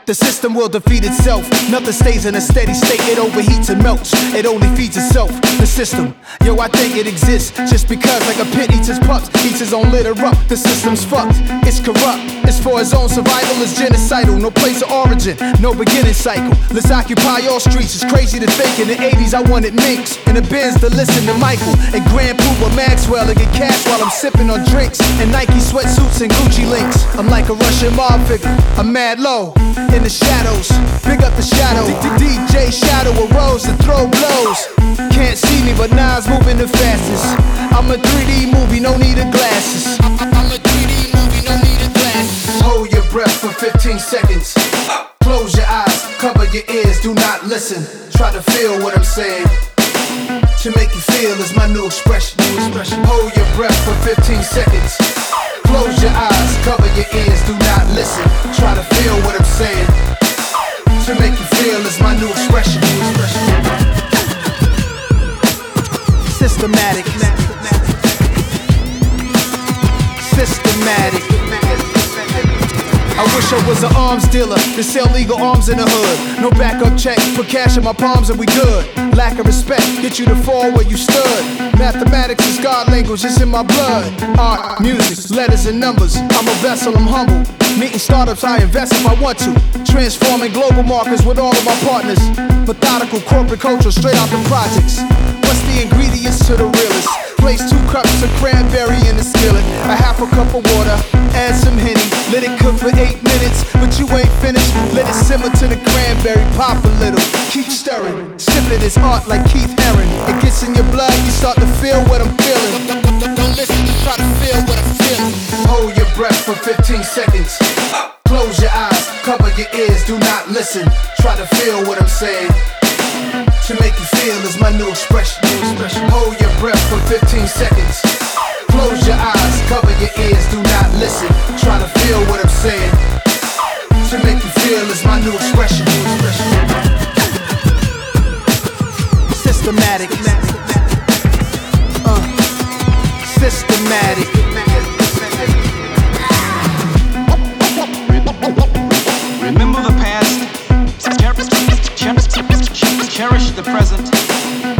The system will defeat itself. Nothing stays in a steady state, it overheats and melts. It only feeds itself, the system. Yo, I think it exists just because, like a pit eats his pups, eats his own litter up. The system's fucked, it's corrupt. It's for his own survival, it's genocidal. No place of origin, no beginning cycle. Let's occupy all streets, it's crazy to think. In the 80s I wanted minks, in the Benz to listen to Michael and Grand Poopa Maxwell and get cash while I'm sipping on drinks and Nike sweatsuits and Gucci links. I'm like a Russian mob figure, I'm mad low in the shadows, big up the shadow. DJ Shadow arose to throw blows. Can't see me, but Nas moving the fastest. I'm a 3D movie, no need of glasses. I'm a 3D movie, no need of glasses. Hold your breath for 15 seconds. Close your eyes, cover your ears, do not listen. Try to feel what I'm saying. To make you feel is my new expression. Hold your breath for 15 seconds. Close your eyes, cover your ears, do not listen. Try to feel what I'm saying. To make you feel is my new expression. Systematic. Systematic. I wish I was an arms dealer to sell legal arms in the hood. No backup check, put cash in my palms and we good. Lack of respect, get you to fall where you stood. Mathematics is God language, it's in my blood. Art, music, letters and numbers. I'm a vessel, I'm humble. Meeting startups, I invest if I want to. Transforming global markets with all of my partners. Methodical corporate culture straight out the projects. What's the ingredients to the realest? Place 2 cups of cranberry in the skillet, a half a cup of water, add some Henny. Let it cook for 8 minutes, but you ain't finished. Let it simmer to the cranberry, pop a little. Keep stirring, sipping is art like Keith Haring. It gets in your blood, you start to feel what I'm feeling. Don't listen, just try to feel what I'm feeling. Hold your breath for 15 seconds. Close your eyes, cover your ears, do not listen. Try to feel what I'm saying. To make you feel is my new expression. Hold your breath for 15 seconds. Close your eyes, cover your ears, do not listen. Try to feel what I'm saying. To make you feel is my new expression. Systematic. Systematic. Remember the past, cherish the present,